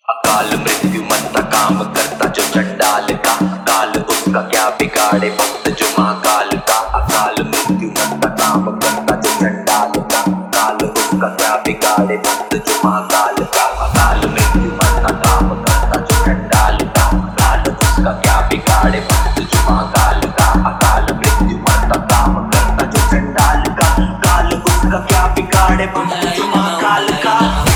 अकाल मृत्यु मरता काम करता जो चंडाल का, काल उसका क्या बिगाड़े भक्त जो महाकाल का। अकाल मृत्यु मरता काम करता जो चंडाल का, काल उसका क्या बिगाड़े भक्त जो महाकाल का। अकाल मृत्यु मरता काम करता जो चंडाल का, काल उसका क्या बिगाड़े भक्त जो महाकाल का। अकाल मृत्यु मरता काम करता जो चंडाल का, काल उसका क्या बिगाड़े भक्त जो महाकाल का।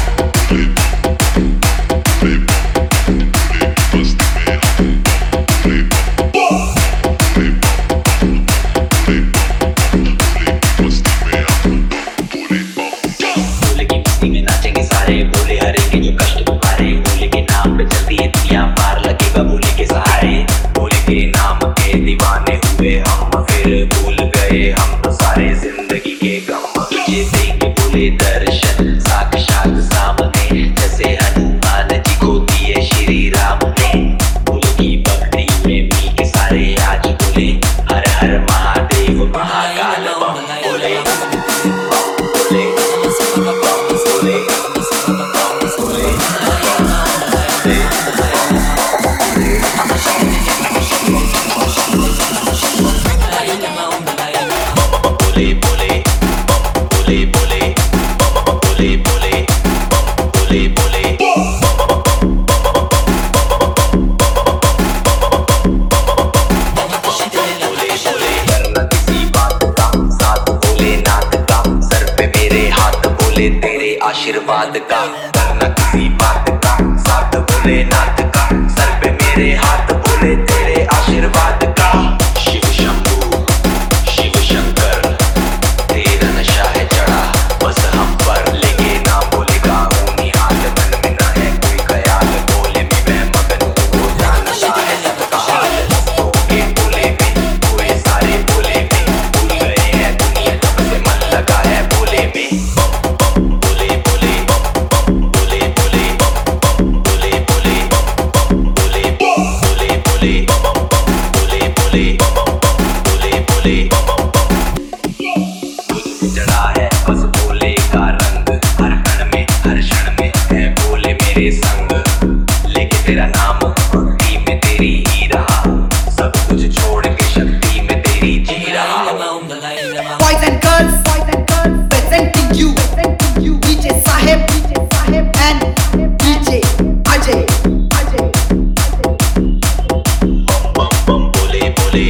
भोले हरेंगे जो कष्ट तुम्हारे, भोले के नाम पे चलती है दुनिया पार, लगेगा भोले के सहारे। भोले के नाम के दीवाने हुए हम, फिर भूल गए हम तो सारे जिंदगी के गम। तुझे देंगे भोले दर्शन साक्षात सामने, जैसे हनुमान जी को दिए श्री राम ने। भोले की भक्ति में मी के सारे आज बोले, हर हर महादेव महाकाल बम बोले। तेरे आशीर्वाद का, करना किसी बात का साथ भोलेनाथ का, सर पे मेरे हाथ बोले तेरे आशीर्वाद का। शिव शंभू शिव शंकर तेरा नशा है चढ़ा बस हम पर, लेके ना बोले का हूँ निहाल, मन में ना है कोई ख्याल, बोले में मैं मगन हो जानता है सबका हाल। के बोले में हुए सारे बोले में, भूल गए हैं दुनिया जब से मन लगा है बोले में। चढ़ा है बस भोले का रंग, हर कण में हर क्षण में है भोले मेरे संग, लेके तेरा नाम भक्ति में तेरी ही रहा, सब कुछ छोड़ के शक्ति में तेरी जी रहा। Boys and girls, presenting you, DJ Saheb and DJ Ajay. बम बम बोले बोले।